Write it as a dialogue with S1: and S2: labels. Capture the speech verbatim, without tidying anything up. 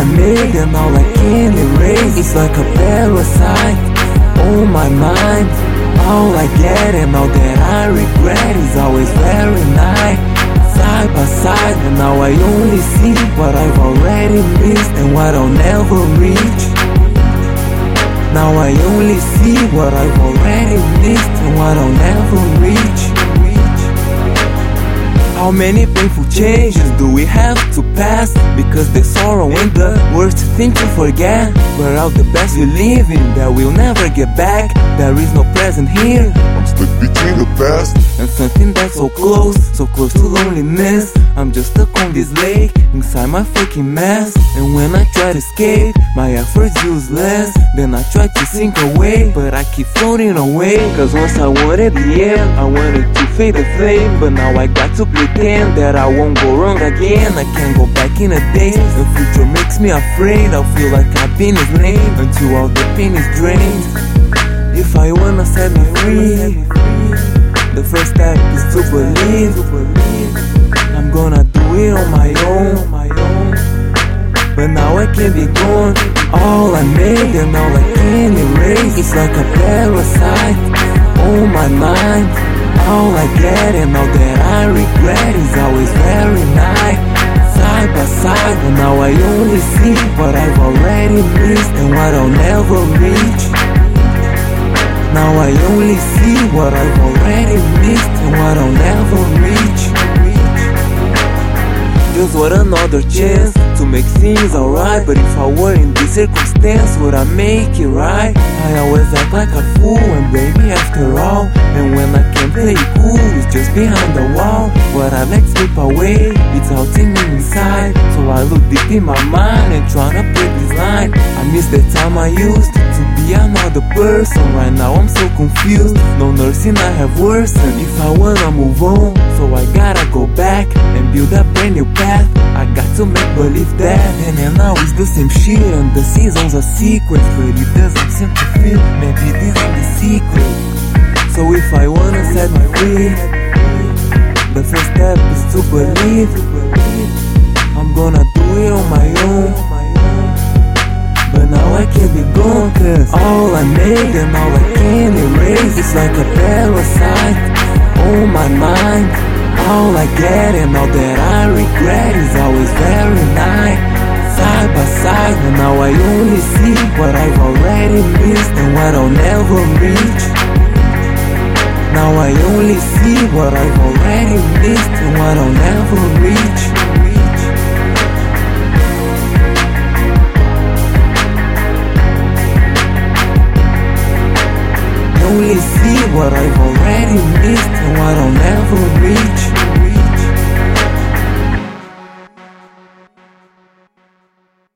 S1: I made and all I can erase. It's like a parasite on my mind. All I get and all that I regret is always very nice, side by side. And now I only see what I've already missed and what I'll never reach. Now I only see what I've already missed and what I'll never reach. How many painful changes do we have to pass? Because the sorrow and the worst thing to forget. We're out the best we live in that we'll never get back. There is no present here,
S2: I'm stuck between the past
S1: and something that's so close, so close to loneliness. I'm just stuck on this lake, inside my fucking mess. And when I try to escape, my effort's useless. Then I try to sink away, but I keep floating away. Cause once I wanted the air, I wanted to fade the flame. But now I got to pretend that I won't go wrong again. I can't go back in a day. The future makes me afraid. I'll feel like I've been enslaved until all the pain is drained. If I wanna set me free, the first step is to believe. I'm gonna do it on my own. But now I can't be gone. All I made and all I can erase. It's like a parasite on my mind. All I get and all that I regret is always very nice, side by side. But now I only see what I've already missed and what I'll never reach. Now I only see what I've already missed and what I'll never reach. Just what another chance to make things alright. But if I were in this circumstance, would I make it right? I always act like a fool and blame me after all. And when I can't play it cool, it's just behind the wall. What I let slip away, it's out in me inside. So I look deep in my mind and try to break this line. I miss the time I used to be another person. Right now I'm so confused, no nursing I have worsened. If I wanna move on, so I gotta go back and build a brand new path. I got to make believe that. And then now it's the same shit and the seasons are sequence. But it doesn't seem to feel, maybe this is the secret. So if I wanna set me free, the first step is to believe. I'm gonna do it on my own. But now I can't be gone, cause all I made and all I can erase. It's like a parasite on my mind. All I get and all that I regret is always very nice, side by side. And now I only see what I've already missed and what I'll never reach. Now I only see what I've already missed and what I'll never reach. Only see what I've already missed